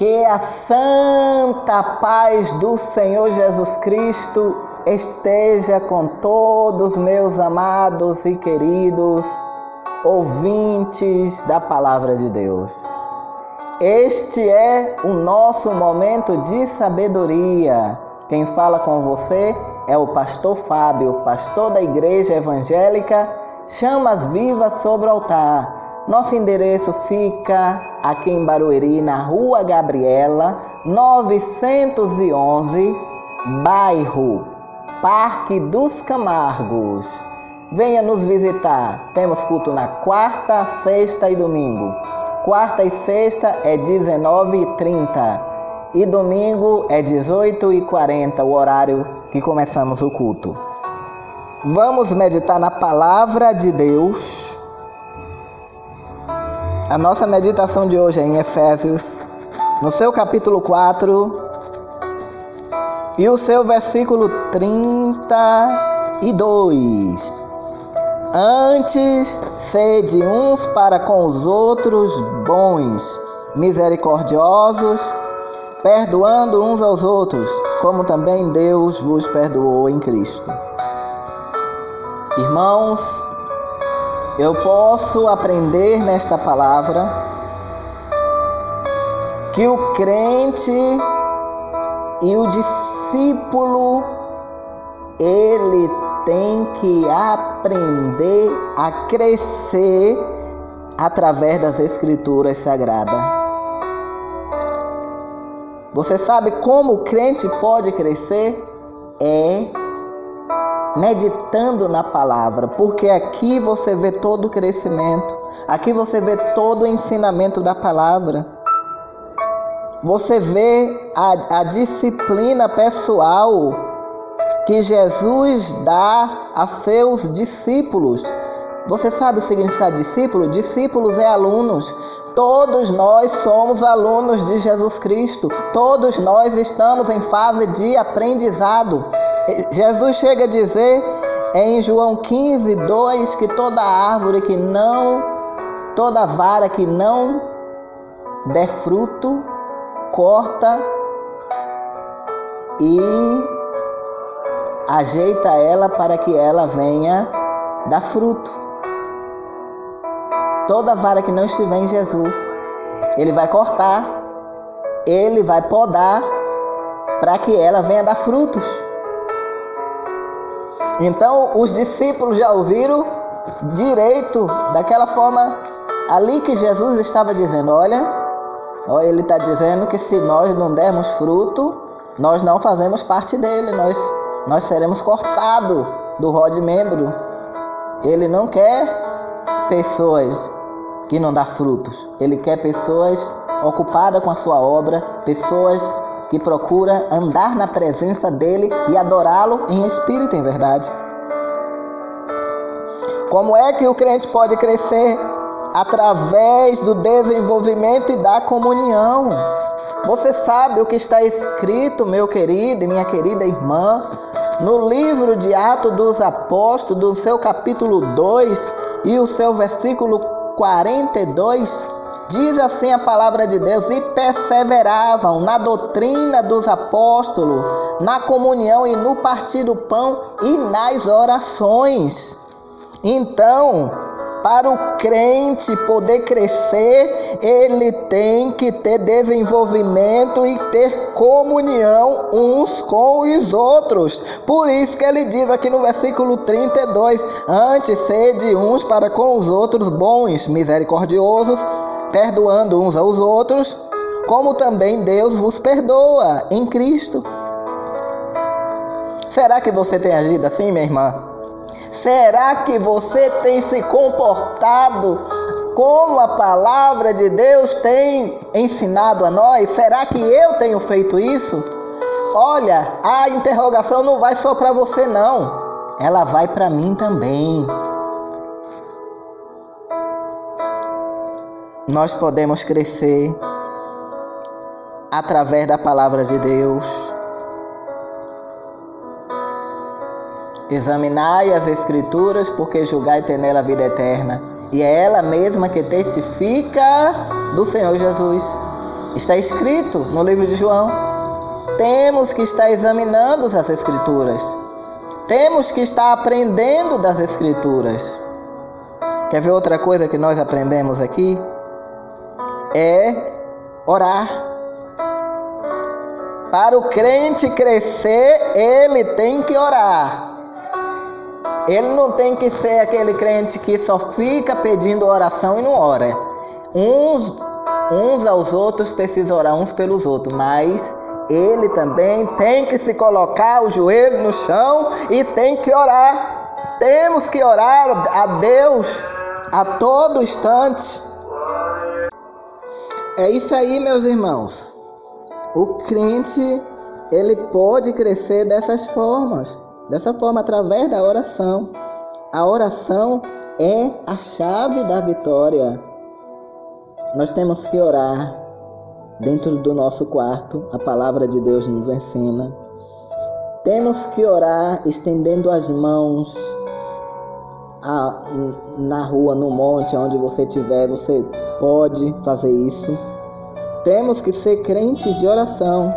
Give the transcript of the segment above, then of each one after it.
Que a santa paz do Senhor Jesus Cristo esteja com todos meus amados e queridos ouvintes da Palavra de Deus. Este é o nosso momento de sabedoria. Quem fala com você é o pastor Fábio, pastor da Igreja Evangélica Chamas Vivas sobre o Altar. Nosso endereço fica aqui em Barueri, na Rua Gabriela, 911, bairro Parque dos Camargos. Venha nos visitar. Temos culto na quarta, sexta e domingo. Quarta e sexta é 19h30 e domingo é 18h40, o horário que começamos o culto. Vamos meditar na Palavra de Deus. A nossa meditação de hoje é em Efésios, no seu capítulo 4, e o seu versículo 32. Antes, sede uns para com os outros bons, misericordiosos, perdoando uns aos outros, como também Deus vos perdoou em Cristo. Irmãos, eu posso aprender nesta palavra que o crente e o discípulo, ele tem que aprender a crescer através das Escrituras Sagradas. Você sabe como o crente pode crescer? É meditando na palavra, porque aqui você vê todo o crescimento, aqui você vê todo o ensinamento da palavra. Você vê a disciplina pessoal que Jesus dá a seus discípulos. Você sabe o significado de discípulo? Discípulos é alunos. Todos nós somos alunos de Jesus Cristo. Todos nós estamos em fase de aprendizado. Jesus chega a dizer em João 15:2 que toda vara que não der fruto, corta e ajeita ela para que ela venha dar fruto. Toda vara que não estiver em Jesus, ele vai cortar, ele vai podar para que ela venha dar frutos. Então, os discípulos já ouviram direito, daquela forma ali que Jesus estava dizendo, olha, ele está dizendo que se nós não dermos fruto, nós não fazemos parte dele, nós seremos cortados do rol de membro. Ele não quer pessoas que não dão frutos. Ele quer pessoas ocupadas com a sua obra, pessoas que procuram andar na presença dele e adorá-lo em espírito e em verdade. Como é que o crente pode crescer? Através do desenvolvimento e da comunhão. Você sabe o que está escrito, meu querido e minha querida irmã, no livro de Atos dos Apóstolos, do seu capítulo 2 e o seu versículo 42, diz assim a palavra de Deus: e perseveravam na doutrina dos apóstolos, na comunhão e no partir do pão e nas orações. Então, para o crente poder crescer, ele tem que ter desenvolvimento e ter comunhão uns com os outros. Por isso que ele diz aqui no versículo 32, antes sede uns para com os outros bons, misericordiosos, perdoando uns aos outros, como também Deus vos perdoa em Cristo. Será que você tem agido assim, minha irmã? Será que você tem se comportado como a palavra de Deus tem ensinado a nós? Será que eu tenho feito isso? Olha, a interrogação não vai só para você não, ela vai para mim também. Nós podemos crescer através da palavra de Deus. Examinai as Escrituras, porque julgai ter nela a vida eterna. E é ela mesma que testifica do Senhor Jesus. Está escrito no livro de João. Temos que estar examinando as Escrituras. Temos que estar aprendendo das Escrituras. Quer ver outra coisa que nós aprendemos aqui? É orar. Para o crente crescer, ele tem que orar. Ele não tem que ser aquele crente que só fica pedindo oração e não ora. Uns aos outros precisam orar uns pelos outros, mas ele também tem que se colocar o joelho no chão e tem que orar. Temos que orar a Deus a todo instante. É isso aí, meus irmãos. O crente, ele pode crescer dessas formas. Dessa forma, através da oração. A oração é a chave da vitória. Nós temos que orar dentro do nosso quarto. A palavra de Deus nos ensina. Temos que orar estendendo as mãos na rua, no monte, onde você estiver. Você pode fazer isso. Temos que ser crentes de oração.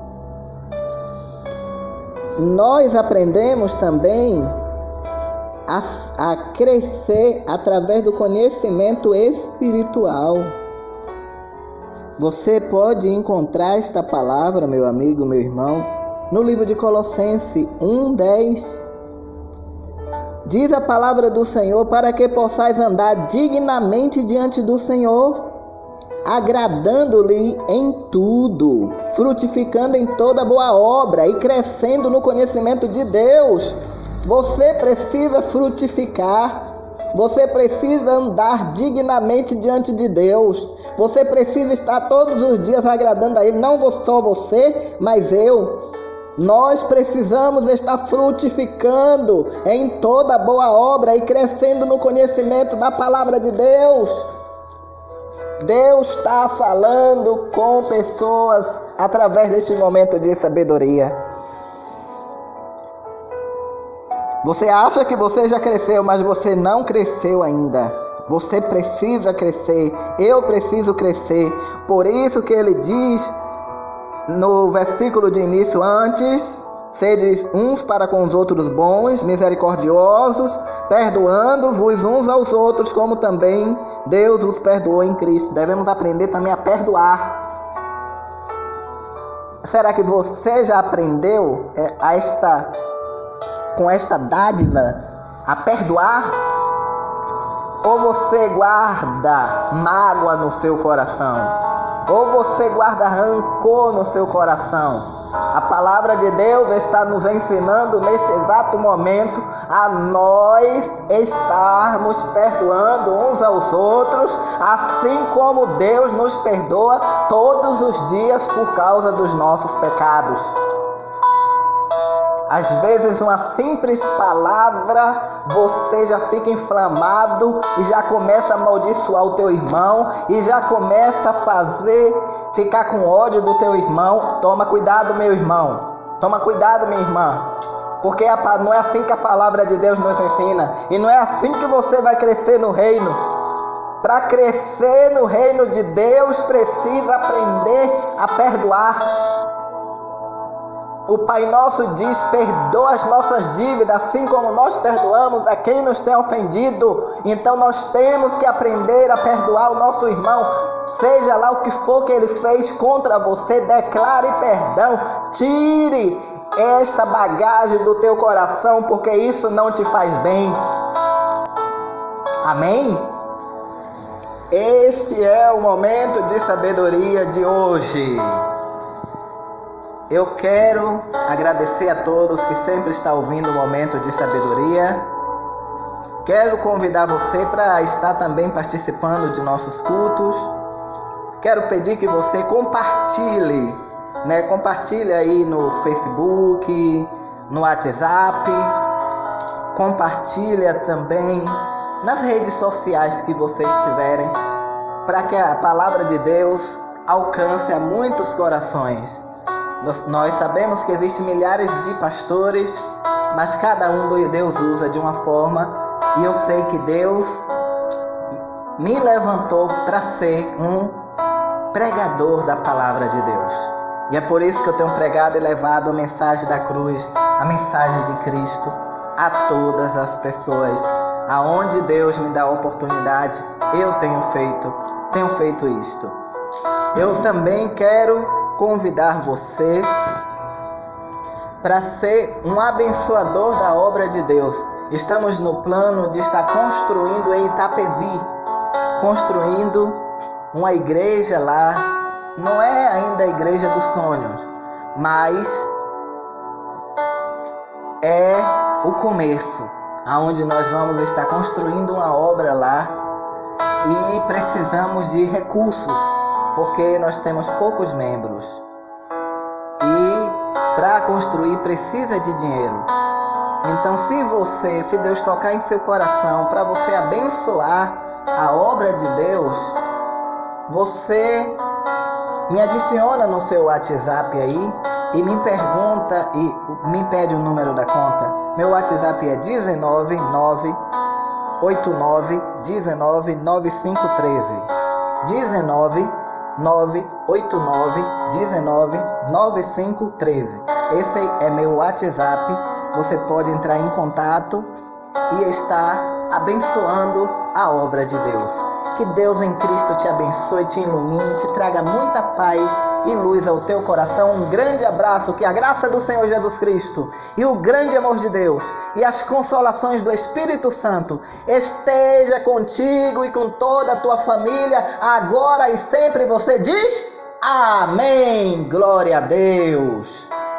Nós aprendemos também a crescer através do conhecimento espiritual. Você pode encontrar esta palavra, meu amigo, meu irmão, no livro de Colossenses 1:10. Diz a palavra do Senhor para que possais andar dignamente diante do Senhor, agradando-lhe em tudo, frutificando em toda boa obra e crescendo no conhecimento de Deus. Você precisa frutificar. Você precisa andar dignamente diante de Deus. Você precisa estar todos os dias agradando a Ele. Não só você, mas eu. Nós precisamos estar frutificando em toda boa obra e crescendo no conhecimento da palavra de Deus. Deus está falando com pessoas através deste momento de sabedoria. Você acha que você já cresceu, mas você não cresceu ainda. Você precisa crescer. Eu preciso crescer. Por isso que ele diz no versículo de início antes: sede uns para com os outros bons, misericordiosos, perdoando-vos uns aos outros, como também Deus os perdoou em Cristo. Devemos aprender também a perdoar. Será que você já aprendeu com esta dádiva a perdoar? Ou você guarda mágoa no seu coração? Ou você guarda rancor no seu coração? A palavra de Deus está nos ensinando neste exato momento a nós estarmos perdoando uns aos outros, assim como Deus nos perdoa todos os dias por causa dos nossos pecados. Às vezes uma simples palavra você já fica inflamado e já começa a amaldiçoar o teu irmão e já começa a ficar com ódio do teu irmão. Toma cuidado, meu irmão. Toma cuidado, minha irmã. Porque não é assim que a palavra de Deus nos ensina. E não é assim que você vai crescer no reino. Para crescer no reino de Deus, precisa aprender a perdoar. O Pai Nosso diz: perdoa as nossas dívidas, assim como nós perdoamos a quem nos tem ofendido. Então nós temos que aprender a perdoar o nosso irmão. Seja lá o que for que ele fez contra você, declare perdão. Tire esta bagagem do teu coração, porque isso não te faz bem. Amém? Este é o momento de sabedoria de hoje. Eu quero agradecer a todos que sempre estão ouvindo o momento de sabedoria. Quero convidar você para estar também participando de nossos cultos. Quero pedir que você compartilhe, Compartilhe aí no Facebook, no WhatsApp. Compartilhe também nas redes sociais que vocês tiverem, para que a palavra de Deus alcance a muitos corações. Nós sabemos que existem milhares de pastores, mas cada um Deus usa de uma forma, e eu sei que Deus me levantou para ser pregador da palavra de Deus. E é por isso que eu tenho pregado e levado a mensagem da cruz, a mensagem de Cristo a todas as pessoas. Aonde Deus me dá a oportunidade, eu tenho feito isto. Eu também quero convidar você para ser um abençoador da obra de Deus. Estamos no plano de estar construindo em Itapevi, construindo uma igreja lá. Não é ainda a igreja dos sonhos, mas é o começo, aonde nós vamos estar construindo uma obra lá e precisamos de recursos, porque nós temos poucos membros e para construir precisa de dinheiro. Então, se Deus tocar em seu coração para você abençoar a obra de Deus, você me adiciona no seu WhatsApp aí e me pergunta e me pede o número da conta. Meu WhatsApp é 19989199513. 19989199513. Esse é meu WhatsApp. Você pode entrar em contato e estar abençoando a obra de Deus. Que Deus em Cristo te abençoe, te ilumine, te traga muita paz e luz ao teu coração. Um grande abraço, que a graça do Senhor Jesus Cristo e o grande amor de Deus e as consolações do Espírito Santo esteja contigo e com toda a tua família, agora e sempre. Você diz amém. Glória a Deus.